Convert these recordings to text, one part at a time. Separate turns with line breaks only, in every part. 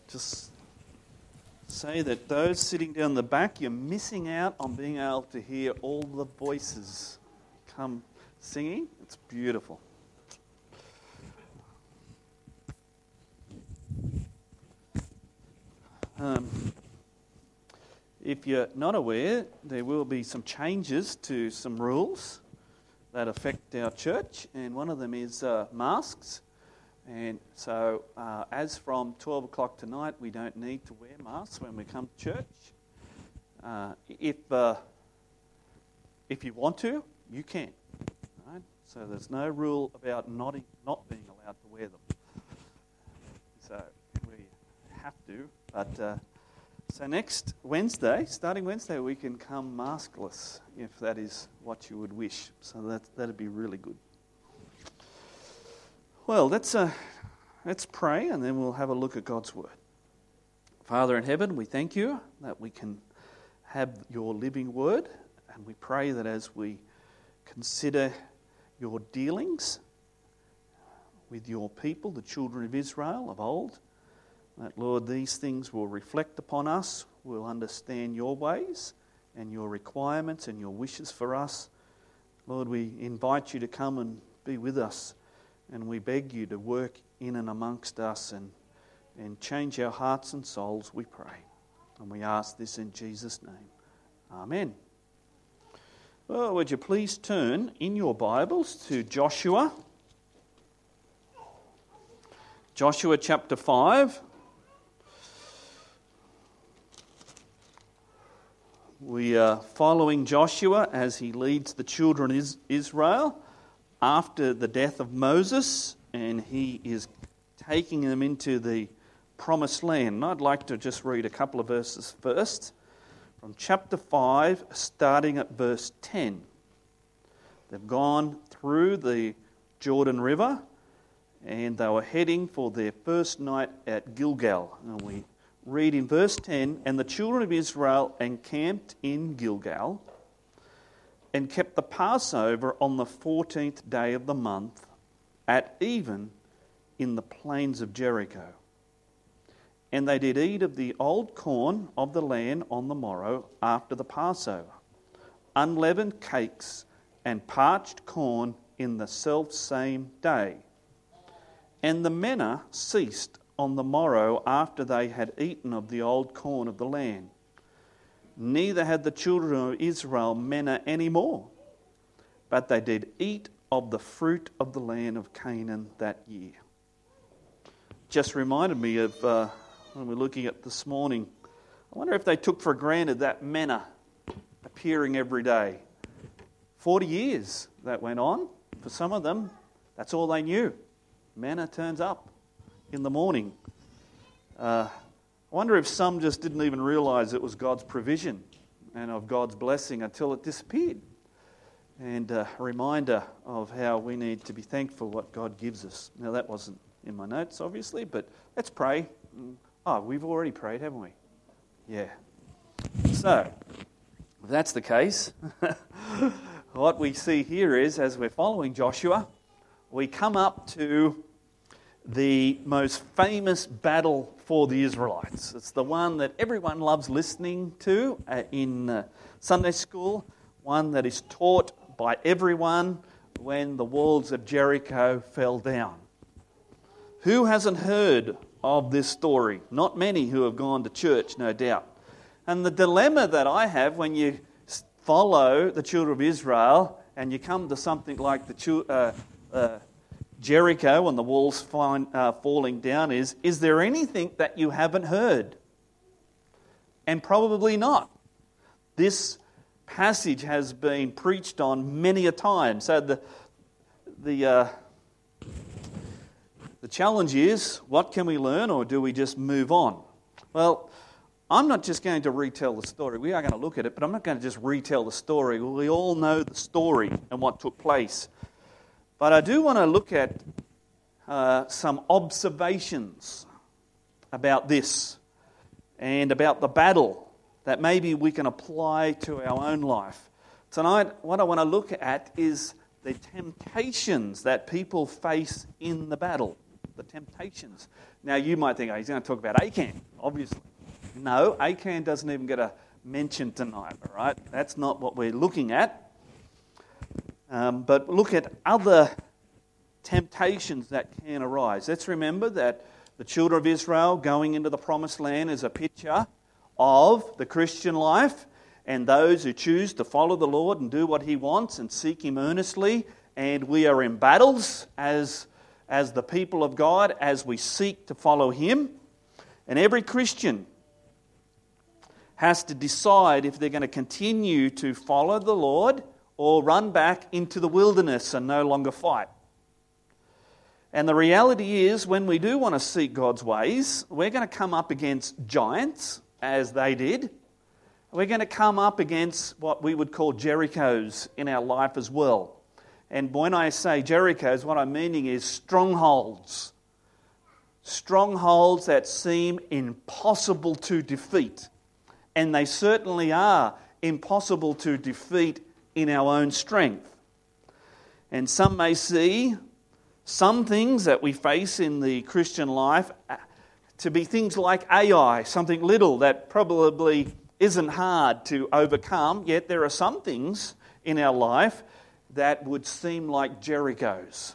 just say that those sitting down the back, you're missing out on being able to hear all the voices come singing. It's beautiful. If you're not aware, there will be some changes to some rules that affect our church, and one of them is masks. And so as from 12 o'clock tonight, we don't need to wear masks when we come to church. If you want to, you can. Right? So there's no rule about not being allowed to wear them. So we have to. But so next Wednesday, starting Wednesday, we can come maskless if that is what you would wish. So that'd be really good. Well, let's pray and then we'll have a look at God's Word. Father in heaven, we thank you that we can have your living Word, and we pray that as we consider your dealings with your people, the children of Israel of old, that, Lord, these things will reflect upon us, we'll understand your ways and your requirements and your wishes for us. Lord, we invite you to come and be with us. And we beg you to work in and amongst us and change our hearts and souls, we pray. And we ask this in Jesus' name. Amen. Well, would you please turn in your Bibles to Joshua. Joshua chapter 5. We are following Joshua as he leads the children of Israel after the death of Moses, and he is taking them into the promised land. And I'd like to just read a couple of verses first, from chapter 5, starting at verse 10. They've gone through the Jordan River, and they were heading for their first night at Gilgal. And we read in verse 10, "And the children of Israel encamped in Gilgal, and kept the Passover on the 14th day of the month at even in the plains of Jericho. And they did eat of the old corn of the land on the morrow after the Passover, unleavened cakes and parched corn in the selfsame day. And the manna ceased on the morrow after they had eaten of the old corn of the land. Neither had the children of Israel manna any more, but they did eat of the fruit of the land of Canaan that year." Just reminded me of when we're looking at this morning. I wonder if they took for granted that manna appearing every day. 40 years that went on. For some of them, that's all they knew. Manna turns up in the morning. I wonder if some just didn't even realise it was God's provision and of God's blessing until it disappeared. And a reminder of how we need to be thankful what God gives us. Now that wasn't in my notes, obviously, but let's pray. Oh, we've already prayed, haven't we? Yeah. So, if that's the case, what we see here is, as we're following Joshua, we come up to the most famous battle for the Israelites. It's the one that everyone loves listening to in Sunday school, one that is taught by everyone when the walls of Jericho fell down. Who hasn't heard of this story? Not many who have gone to church, no doubt. And the dilemma that I have when you follow the children of Israel and you come to something like the Jericho and the walls falling down is there anything that you haven't heard? And probably not. This passage has been preached on many a time. So the challenge is, what can we learn, or do we just move on? Well, I'm not just going to retell the story. We are going to look at it, but I'm not going to just retell the story. We all know the story and what took place. But I do want to look at some observations about this and about the battle that maybe we can apply to our own life. Tonight, what I want to look at is the temptations that people face in the battle. the temptations. Now you might think, he's going to talk about Achan, obviously. No, Achan doesn't even get a mention tonight, all right? That's not what we're looking at. But look at other temptations that can arise. Let's remember that the children of Israel going into the promised land is a picture of the Christian life, and those who choose to follow the Lord and do what He wants and seek Him earnestly. And we are in battles as the people of God as we seek to follow Him. And every Christian has to decide if they're going to continue to follow the Lord or run back into the wilderness and no longer fight. And the reality is, when we do want to seek God's ways, we're going to come up against giants, as they did. We're going to come up against what we would call Jerichos in our life as well. And when I say Jerichos, what I'm meaning is strongholds. Strongholds that seem impossible to defeat. And they certainly are impossible to defeat in our own strength. And some may see some things that we face in the Christian life to be things like Ai, something little that probably isn't hard to overcome, yet there are some things in our life that would seem like Jerichos.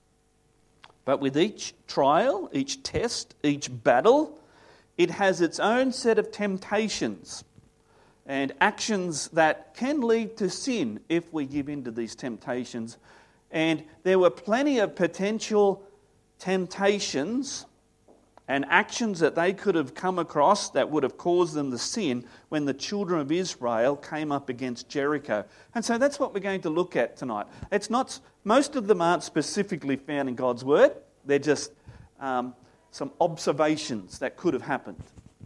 But with each trial, each test, each battle, it has its own set of temptations and actions that can lead to sin if we give in to these temptations. And there were plenty of potential temptations and actions that they could have come across that would have caused them to sin when the children of Israel came up against Jericho. And so that's what we're going to look at tonight. It's not, most of them aren't specifically found in God's Word. They're just some observations that could have happened.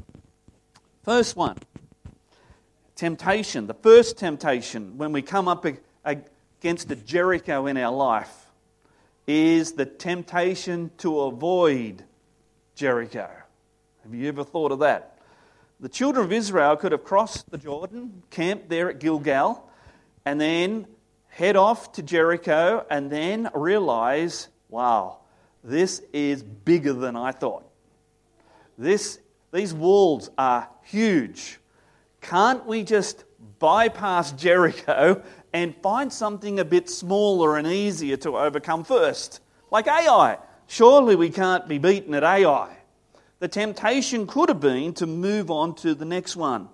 First one, temptation. The first temptation when we come up against a Jericho in our life is the temptation to avoid Jericho. Have you ever thought of that? The children of Israel could have crossed the Jordan, camped there at Gilgal, and then head off to Jericho and then realize, wow, this is bigger than I thought. These walls are huge. Can't we just bypass Jericho and find something a bit smaller and easier to overcome first? Like Ai. Surely we can't be beaten at Ai. The temptation could have been to move on to the next one.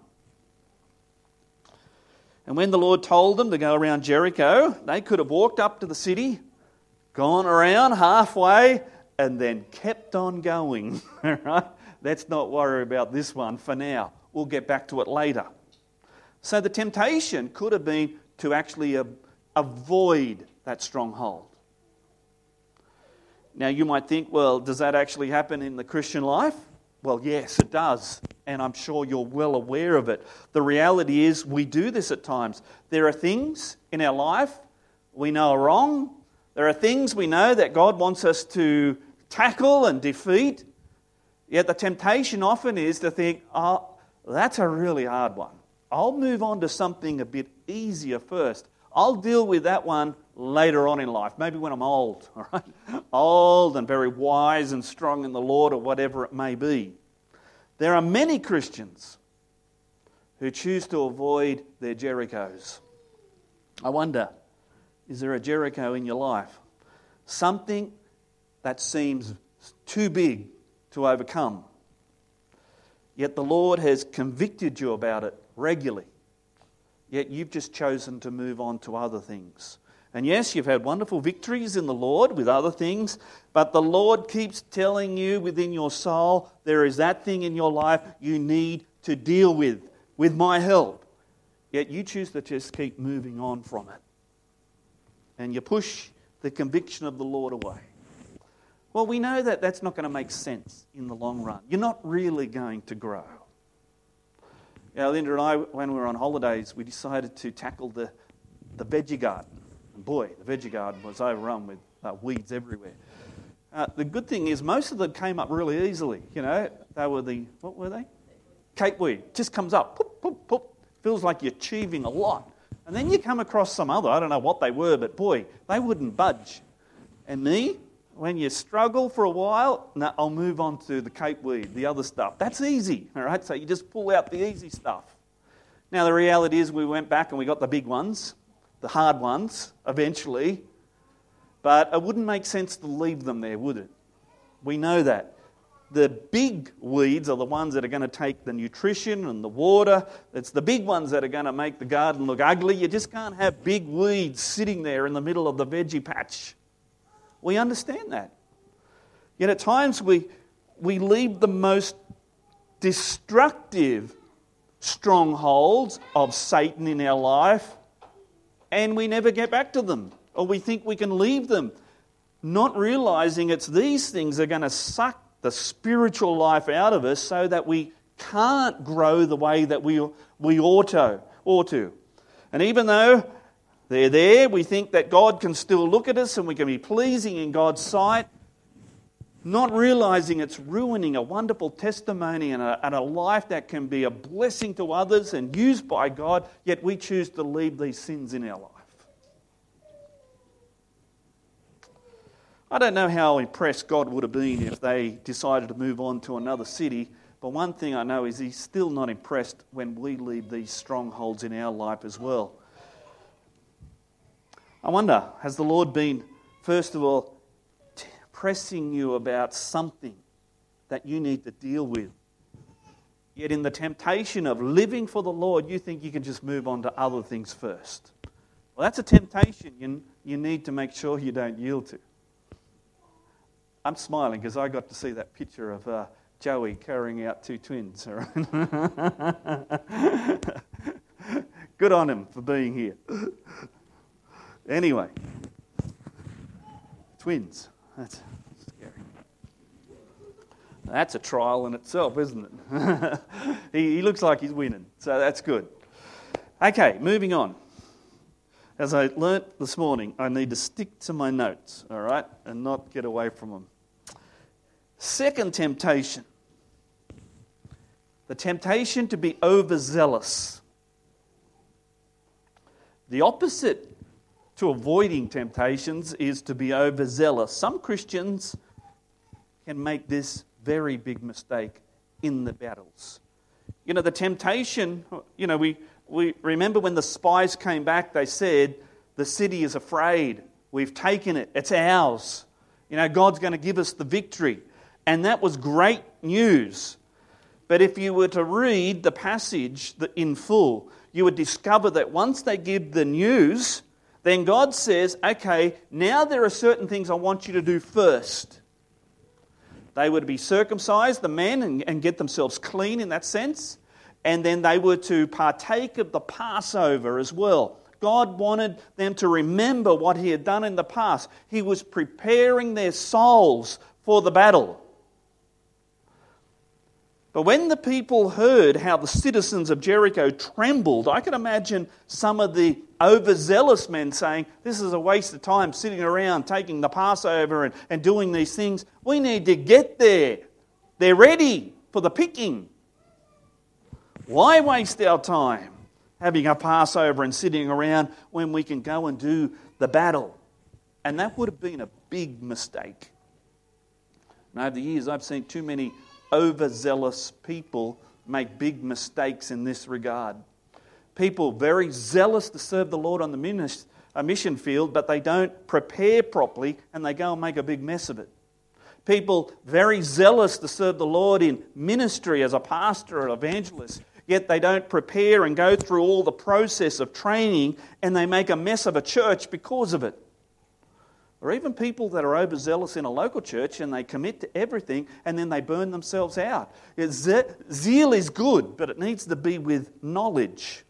And when the Lord told them to go around Jericho, they could have walked up to the city, gone around halfway, and then kept on going. Right? Let's not worry about this one for now. We'll get back to it later. So the temptation could have been to actually avoid that stronghold. Now you might think, well, does that actually happen in the Christian life? Well, yes, it does. And I'm sure you're well aware of it. The reality is we do this at times. There are things in our life we know are wrong. There are things we know that God wants us to tackle and defeat. Yet the temptation often is to think, oh, that's a really hard one. I'll move on to something a bit easier first. I'll deal with that one later on in life, maybe when I'm old, all right? Old and very wise and strong in the Lord or whatever it may be. There are many Christians who choose to avoid their Jerichos. I wonder, is there a Jericho in your life? Something that seems too big to overcome. Yet the Lord has convicted you about it regularly. Yet you've just chosen to move on to other things. And yes, you've had wonderful victories in the Lord with other things, but the Lord keeps telling you within your soul, there is that thing in your life you need to deal with my help. Yet you choose to just keep moving on from it. And you push the conviction of the Lord away. Well, we know that that's not going to make sense in the long run. You're not really going to grow. Linda and I, when we were on holidays, we decided to tackle the veggie garden. And boy, the veggie garden was overrun with weeds everywhere. The good thing is most of them came up really easily. You know, they were what were they? Capeweed. Just comes up, poop, poop, poop. Feels like you're achieving a lot. And then you come across some other, I don't know what they were, but boy, they wouldn't budge. And me, When you struggle for a while, no, I'll move on to the cape weed, the other stuff. That's easy, all right? So you just pull out the easy stuff. Now, the reality is we went back and we got the big ones, the hard ones, eventually. But it wouldn't make sense to leave them there, would it? We know that. The big weeds are the ones that are going to take the nutrition and the water. It's the big ones that are going to make the garden look ugly. You just can't have big weeds sitting there in the middle of the veggie patch. We understand that. Yet at times we leave the most destructive strongholds of Satan in our life and we never get back to them. Or we think we can leave them, not realizing it's these things that are going to suck the spiritual life out of us so that we can't grow the way that we ought to. And even though they're there, we think that God can still look at us and we can be pleasing in God's sight, not realizing it's ruining a wonderful testimony and a life that can be a blessing to others and used by God, yet we choose to leave these sins in our life. I don't know how impressed God would have been if they decided to move on to another city, but one thing I know is He's still not impressed when we leave these strongholds in our life as well. I wonder, has the Lord been, first of all, pressing you about something that you need to deal with? Yet in the temptation of living for the Lord, you think you can just move on to other things first. Well, that's a temptation you need to make sure you don't yield to. I'm smiling because I got to see that picture of Joey carrying out two twins. All right? Good on him for being here. Anyway, twins. That's scary. That's a trial in itself, isn't it? He looks like he's winning, so that's good. Okay, moving on. As I learnt this morning, I need to stick to my notes, all right, and not get away from them. Second temptation. The temptation to be overzealous. The opposite to avoiding temptations is to be overzealous. Some Christians can make this very big mistake in the battles. You know, the temptation, you know, we remember when the spies came back, they said, the city is afraid. We've taken it. It's ours. You know, God's going to give us the victory. And that was great news. But if you were to read the passage in full, you would discover that once they give the news, then God says, okay, now there are certain things I want you to do first. They were to be circumcised, the men, and get themselves clean in that sense. And then they were to partake of the Passover as well. God wanted them to remember what He had done in the past. He was preparing their souls for the battle. But when the people heard how the citizens of Jericho trembled, I can imagine some of the overzealous men saying, this is a waste of time sitting around taking the Passover and doing these things. We need to get there. They're ready for the picking. Why waste our time having a Passover and sitting around when we can go and do the battle? And that would have been a big mistake. And over the years, I've seen too many overzealous people make big mistakes in this regard. People very zealous to serve the Lord on the mission field, but they don't prepare properly and they go and make a big mess of it. People very zealous to serve the Lord in ministry as a pastor or evangelist, yet they don't prepare and go through all the process of training and they make a mess of a church because of it. Or even people that are overzealous in a local church and they commit to everything and then they burn themselves out. Zeal is good, but it needs to be with knowledge.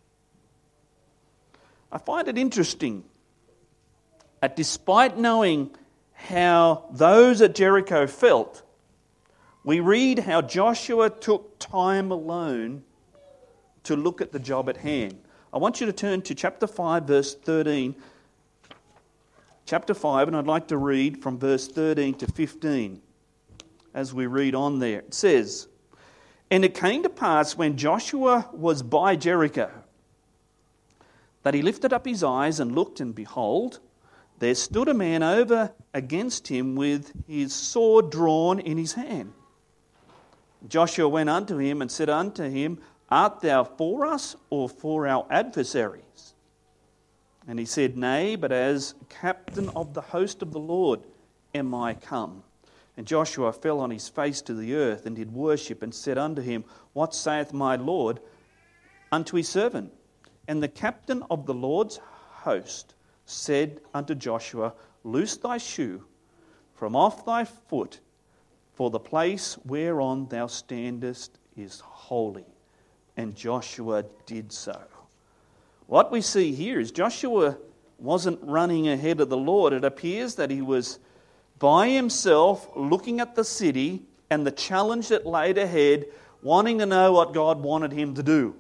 I find it interesting that despite knowing how those at Jericho felt, we read how Joshua took time alone to look at the job at hand. I want you to turn to chapter 5, verse 13. Chapter 5, and I'd like to read from verse 13 to 15 as we read on there. It says, "And it came to pass when Joshua was by Jericho, that he lifted up his eyes and looked, and behold, there stood a man over against him with his sword drawn in his hand. Joshua went unto him and said unto him, Art thou for us or for our adversaries? And he said, Nay, but as captain of the host of the Lord am I come. And Joshua fell on his face to the earth and did worship and said unto him, What saith my Lord unto his servant? And the captain of the Lord's host said unto Joshua, Loose thy shoe from off thy foot, for the place whereon thou standest is holy. And Joshua did so. What we see here is Joshua wasn't running ahead of the Lord. It appears that he was by himself looking at the city and the challenge that laid ahead, wanting to know what God wanted him to do.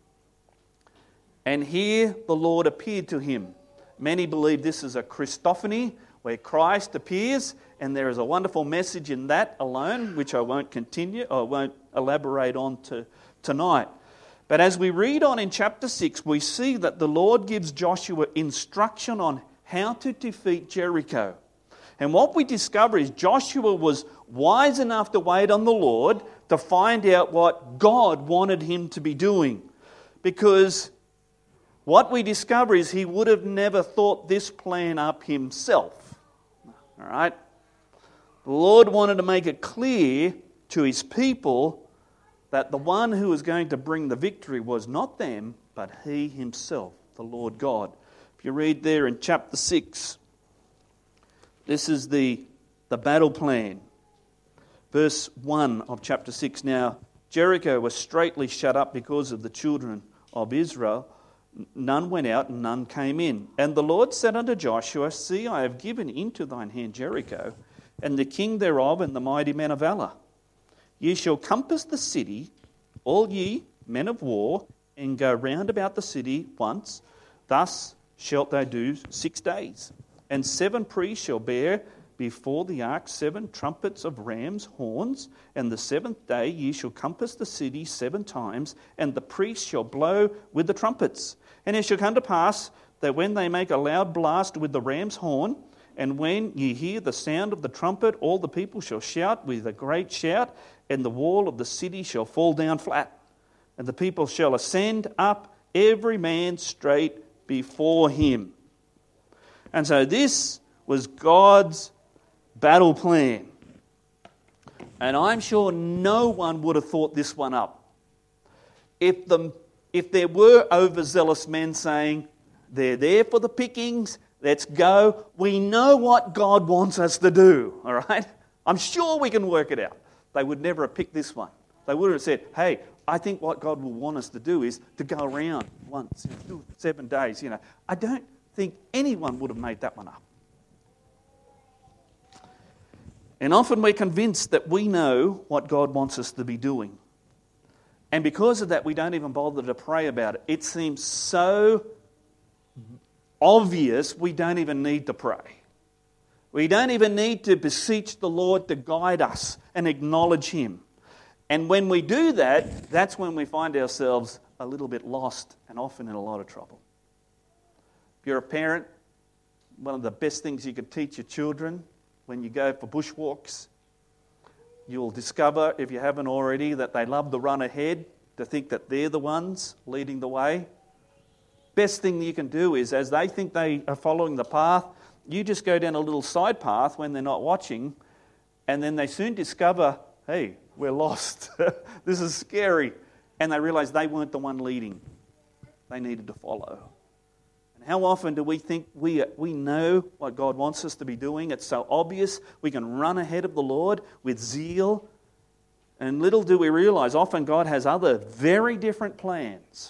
And here the Lord appeared to him. Many believe this is a Christophany, where Christ appears, and there is a wonderful message in that alone, which I won't elaborate on tonight. But as we read on in chapter 6, we see that the Lord gives Joshua instruction on how to defeat Jericho. And what we discover is Joshua was wise enough to wait on the Lord to find out what God wanted him to be doing. Because what we discover is he would have never thought this plan up himself. All right? The Lord wanted to make it clear to his people that the one who was going to bring the victory was not them, but he himself, the Lord God. If you read there in chapter 6, this is the battle plan. Verse 1 of chapter 6, Now Jericho was straitly shut up because of the children of Israel. None went out and none came in. And the Lord said unto Joshua, See, I have given into thine hand Jericho, and the king thereof, and the mighty men of valour. Ye shall compass the city, all ye men of war, and go round about the city once. Thus shalt thou do 6 days. And 7 priests shall bear before the ark 7 trumpets of rams' horns. And the 7th day ye shall compass the city 7 times, and the priests shall blow with the trumpets. And it shall come to pass that when they make a loud blast with the ram's horn, and when ye hear the sound of the trumpet, all the people shall shout with a great shout, and the wall of the city shall fall down flat. And the people shall ascend up, every man straight before him. And so this was God's battle plan. And I'm sure no one would have thought this one up. If there were overzealous men saying, they're there for the pickings, let's go, we know what God wants us to do, all right? I'm sure we can work it out. They would never have picked this one. They would have said, hey, I think what God will want us to do is to go around once, do 7 days, I don't think anyone would have made that one up. And often we're convinced that we know what God wants us to be doing. And because of that, we don't even bother to pray about it. It seems so obvious we don't even need to pray. We don't even need to beseech the Lord to guide us and acknowledge Him. And when we do that, that's when we find ourselves a little bit lost and often in a lot of trouble. If you're a parent, one of the best things you can teach your children when you go for bushwalks, you'll discover, if you haven't already, that they love to run ahead, to think that they're the ones leading the way. Best thing you can do is, as they think they are following the path, you just go down a little side path when they're not watching, and then they soon discover, hey, we're lost. This is scary. And they realize they weren't the one leading. They needed to follow. And how often do we think we know what God wants us to be doing? It's so obvious. We can run ahead of the Lord with zeal. And little do we realize, often God has other very different plans.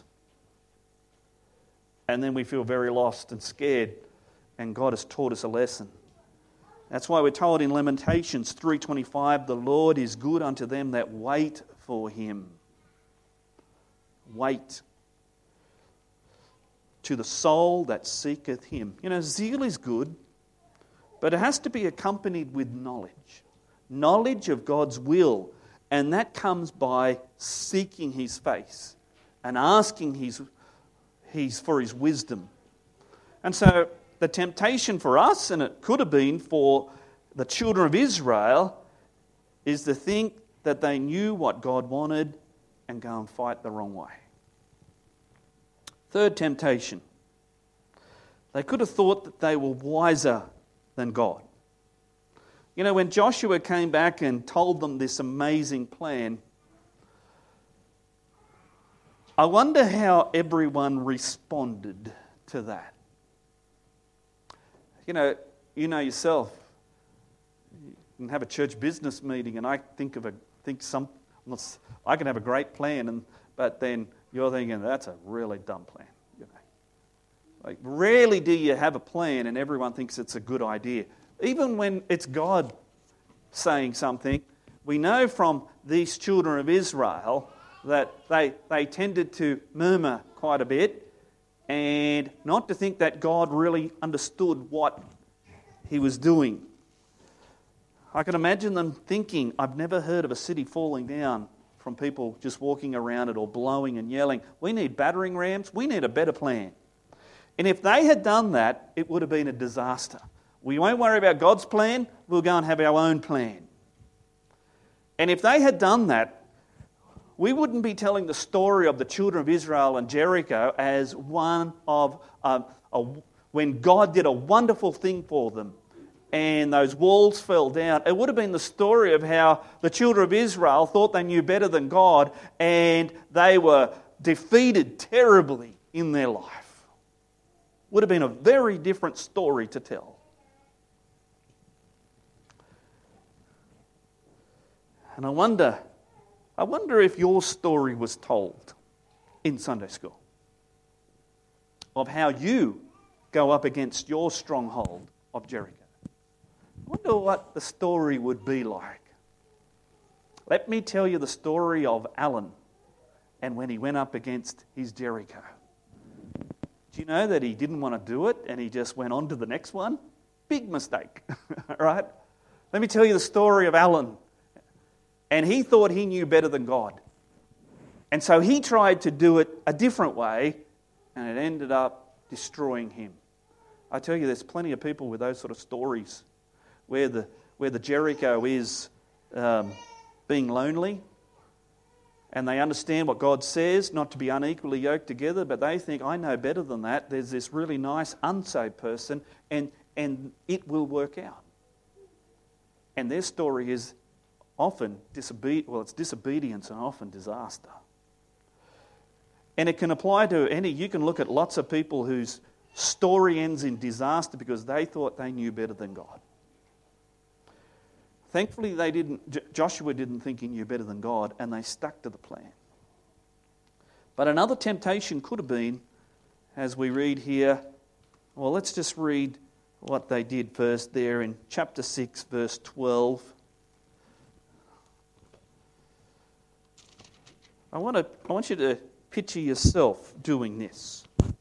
And then we feel very lost and scared. And God has taught us a lesson. That's why we're told in Lamentations 3:25, the Lord is good unto them that wait for Him. Wait. To the soul that seeketh Him. Zeal is good, but it has to be accompanied with knowledge. Knowledge of God's will. And that comes by seeking His face and asking for His wisdom. And so the temptation for us, and it could have been for the children of Israel, is to think that they knew what God wanted and go and fight the wrong way. Third temptation. They could have thought that they were wiser than God. You know, when Joshua came back and told them this amazing plan, I wonder how everyone responded to that. You know yourself. You can have a church business meeting, and I I can have a great plan, but then you're thinking that's a really dumb plan. Like, rarely do you have a plan and everyone thinks it's a good idea. Even when it's God saying something, we know from these children of Israel that they tended to murmur quite a bit and not to think that God really understood what he was doing. I can imagine them thinking, I've never heard of a city falling down from people just walking around it or blowing and yelling. We need battering rams. We need a better plan. And if they had done that, it would have been a disaster. We won't worry about God's plan. We'll go and have our own plan. And if they had done that, we wouldn't be telling the story of the children of Israel and Jericho as one of when God did a wonderful thing for them and those walls fell down. It would have been the story of how the children of Israel thought they knew better than God and they were defeated terribly in their life. Would have been a very different story to tell. And I wonder if your story was told in Sunday school of how you go up against your stronghold of Jericho. I wonder what the story would be like. Let me tell you the story of Alan and when he went up against his Jericho. Do you know that he didn't want to do it and he just went on to the next one? Big mistake, right? Let me tell you the story of Alan. And he thought he knew better than God. And so he tried to do it a different way and it ended up destroying him. I tell you, there's plenty of people with those sort of stories where the Jericho is being lonely. And they understand what God says, not to be unequally yoked together, but they think, I know better than that. There's this really nice unsaved person, and it will work out. And their story is often it's disobedience and often disaster. And it can apply to you can look at lots of people whose story ends in disaster because they thought they knew better than God. Thankfully, Joshua didn't think he knew better than God, and they stuck to the plan. But another temptation could have been, as we read here, well, let's just read what they did first there in chapter 6, verse 12. I want you to picture yourself doing this.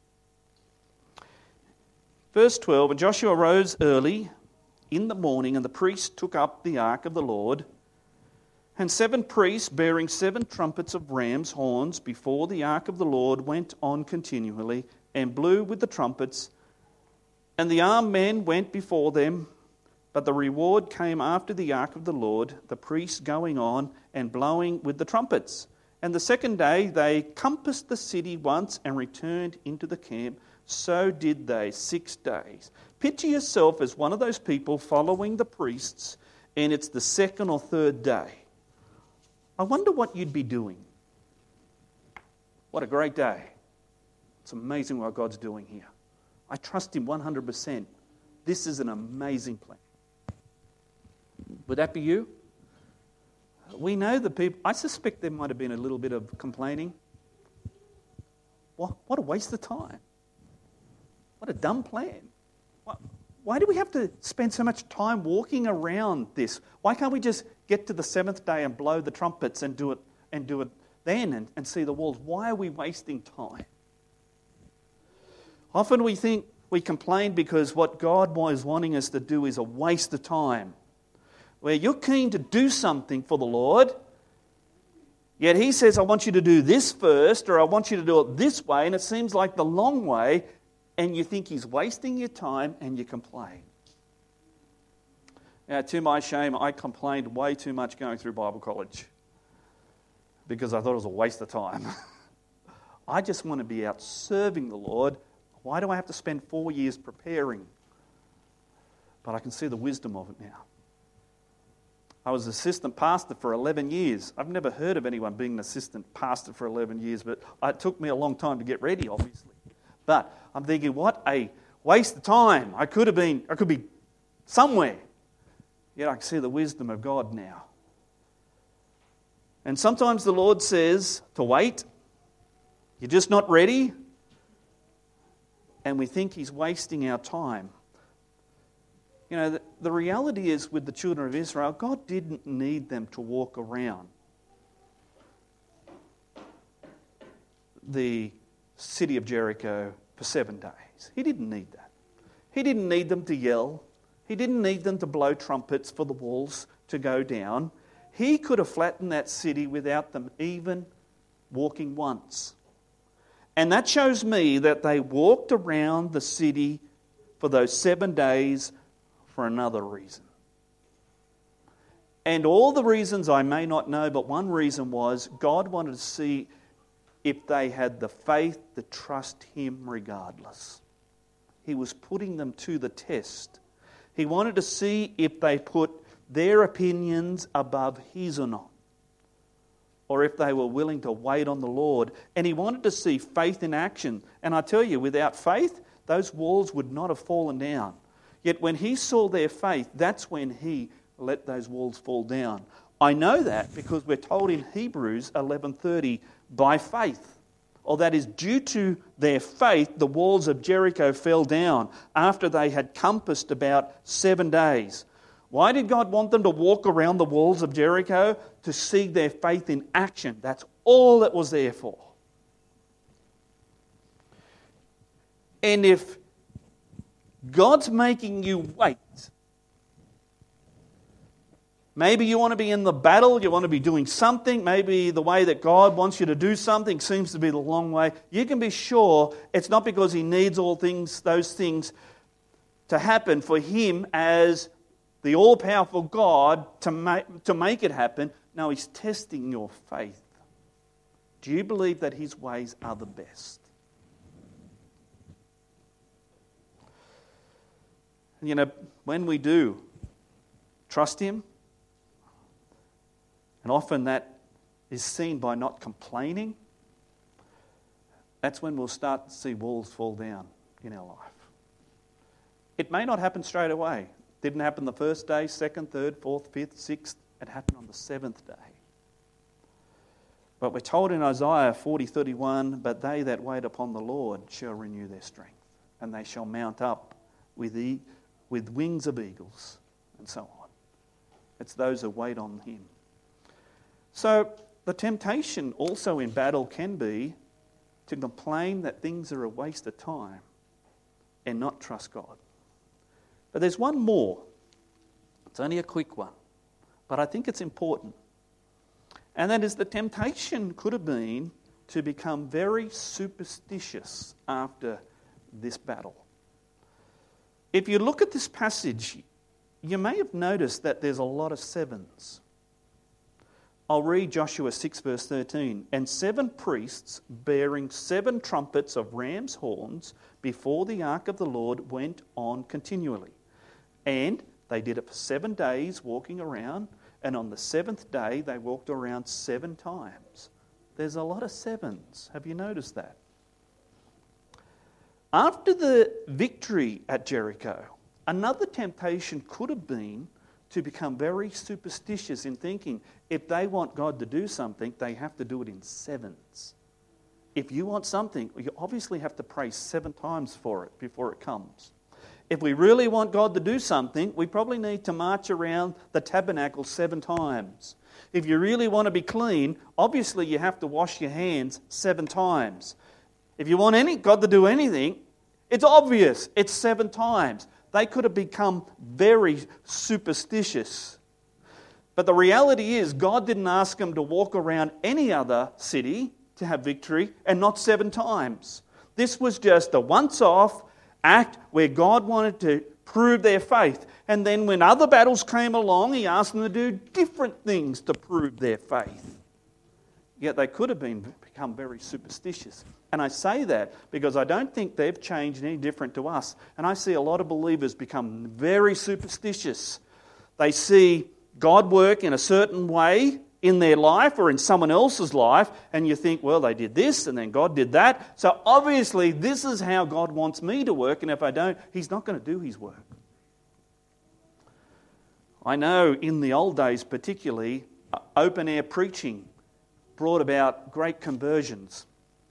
Verse 12, and Joshua rose early in the morning, and the priests took up the ark of the Lord, and 7 priests bearing 7 trumpets of ram's horns before the ark of the Lord went on continually and blew with the trumpets, and the armed men went before them, but the reward came after the ark of the Lord, the priests going on and blowing with the trumpets. And the second day they compassed the city once and returned into the camp. So did they 6 days. Picture yourself as one of those people following the priests, and it's the 2nd or 3rd day. I wonder what you'd be doing. What a great day. It's amazing what God's doing here. I trust Him 100%. This is an amazing plan. Would that be you? We know the people. I suspect there might have been a little bit of complaining. What a waste of time. What a dumb plan. Why do we have to spend so much time walking around this? Why can't we just get to the 7th day and blow the trumpets and do it then and see the walls? Why are we wasting time? Often we complain because what God was wanting us to do is a waste of time. Where you're keen to do something for the Lord, yet He says, I want you to do this first, or I want you to do it this way, and it seems like the long way and you think he's wasting your time and you complain. Now, to my shame, I complained way too much going through Bible college because I thought it was a waste of time. I just want to be out serving the Lord. Why do I have to spend 4 years preparing? But I can see the wisdom of it now. I was assistant pastor for 11 years. I've never heard of anyone being an assistant pastor for 11 years, but it took me a long time to get ready, obviously. But I'm thinking, what a waste of time. I could be somewhere. Yet I can see the wisdom of God now. And sometimes the Lord says to wait. You're just not ready. And we think he's wasting our time. You know, the reality is with the children of Israel, God didn't need them to walk around the city of Jericho for 7 days. He didn't need that. He didn't need them to yell. He didn't need them to blow trumpets for the walls to go down. He could have flattened that city without them even walking once. And that shows me that they walked around the city for those 7 days for another reason. And all the reasons I may not know, but one reason was God wanted to see if they had the faith to trust him regardless. He was putting them to the test. He wanted to see if they put their opinions above his or not, or if they were willing to wait on the Lord. And he wanted to see faith in action. And I tell you, without faith, those walls would not have fallen down. Yet when he saw their faith, that's when he let those walls fall down. I know that because we're told in Hebrews 11:30, by faith, or that is due to their faith, the walls of Jericho fell down after they had compassed about 7 days. Why did God want them to walk around the walls of Jericho? To see their faith in action. That's all it was there for. And if God's making you wait, maybe you want to be in the battle, you want to be doing something, maybe the way that God wants you to do something seems to be the long way, you can be sure it's not because he needs those things to happen for him as the all-powerful God to make it happen. No, he's testing your faith. Do you believe that his ways are the best? You know, when we do trust him, and often that is seen by not complaining, that's when we'll start to see walls fall down in our life. It may not happen straight away. It didn't happen the first day, second, third, fourth, fifth, sixth. It happened on the 7th day. But we're told in Isaiah 40:31, but they that wait upon the Lord shall renew their strength, and they shall mount up with wings of eagles, and so on. It's those who wait on him. So the temptation also in battle can be to complain that things are a waste of time and not trust God. But there's one more. It's only a quick one, but I think it's important. And that is the temptation could have been to become very superstitious after this battle. If you look at this passage, you may have noticed that there's a lot of sevens. I'll read Joshua 6 verse 13. And 7 priests bearing 7 trumpets of ram's horns before the ark of the Lord went on continually. And they did it for 7 days walking around. And on the 7th day they walked around 7 times. There's a lot of sevens. Have you noticed that? After the victory at Jericho, another temptation could have been to become very superstitious in thinking if they want God to do something, they have to do it in 7s. If you want something, you obviously have to pray 7 times for it before it comes. If we really want God to do something, we probably need to march around the tabernacle 7 times. If you really want to be clean, obviously you have to wash your hands 7 times. If you want God to do anything, it's obvious, it's 7 times. They could have become very superstitious. But the reality is, God didn't ask them to walk around any other city to have victory, and not 7 times. This was just a once-off act where God wanted to prove their faith. And then when other battles came along, he asked them to do different things to prove their faith. Yet they could have become very superstitious. And I say that because I don't think they've changed any different to us. And I see a lot of believers become very superstitious. They see God work in a certain way in their life or in someone else's life, and you think, well, they did this and then God did that. So obviously this is how God wants me to work, and if I don't, he's not going to do his work. I know in the old days particularly, open-air preaching brought about great conversions.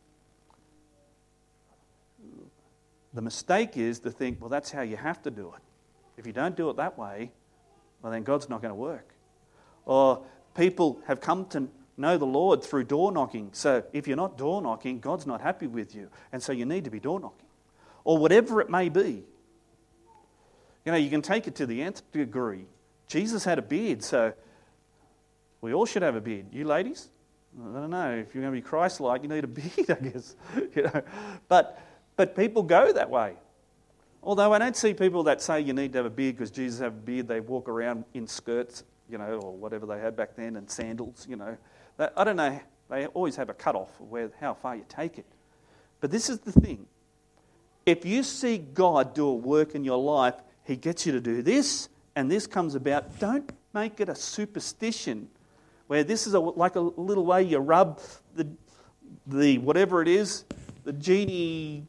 The mistake is to think, well, that's how you have to do it. If you don't do it that way, well, then God's not going to work. Or people have come to know the Lord through door knocking. So if you're not door knocking, God's not happy with you. And so you need to be door knocking. Or whatever it may be. You know, you can take it to the nth degree. Jesus had a beard, so we all should have a beard. You ladies? I don't know. If you're going to be Christ-like, you need a beard, I guess. You know, but people go that way. Although I don't see people that say you need to have a beard because Jesus had a beard. They walk around in skirts, you know, or whatever they had back then, and sandals, you know. I don't know. They always have a cutoff of how far you take it. But this is the thing. If you see God do a work in your life, he gets you to do this, and this comes about. Don't make it a superstition where this is like a little way you rub the whatever it is, the genie,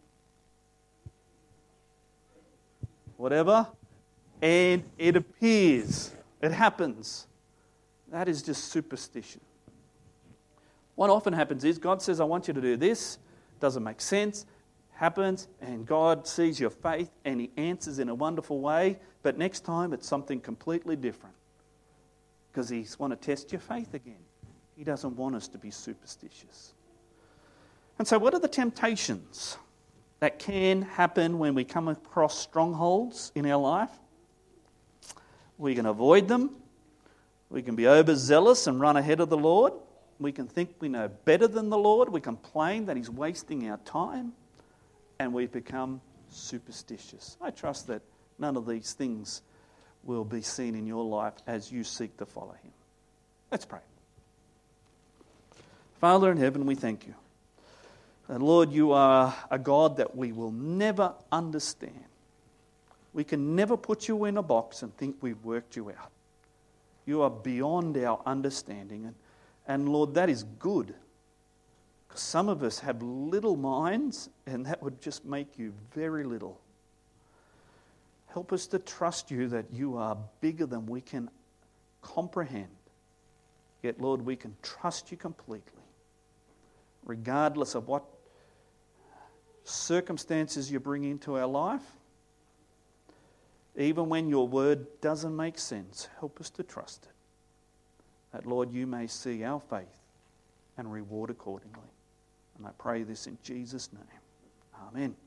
whatever, and it appears. It happens. That is just superstition. What often happens is God says, I want you to do this. Doesn't make sense. Happens, and God sees your faith and he answers in a wonderful way. But next time it's something completely different. Because he's want to test your faith again. He doesn't want us to be superstitious. And so what are the temptations that can happen when we come across strongholds in our life? We can avoid them. We can be overzealous and run ahead of the Lord. We can think we know better than the Lord. We complain that he's wasting our time. And we become superstitious. I trust that none of these things will be seen in your life as you seek to follow him. Let's pray. Father in heaven, we thank you. And Lord, you are a God that we will never understand. We can never put you in a box and think we've worked you out. You are beyond our understanding. And Lord, that is good. Because some of us have little minds, and that would just make you very little. Help us to trust you that you are bigger than we can comprehend. Yet, Lord, we can trust you completely. Regardless of what circumstances you bring into our life, even when your word doesn't make sense, help us to trust it. That, Lord, you may see our faith and reward accordingly. And I pray this in Jesus' name. Amen.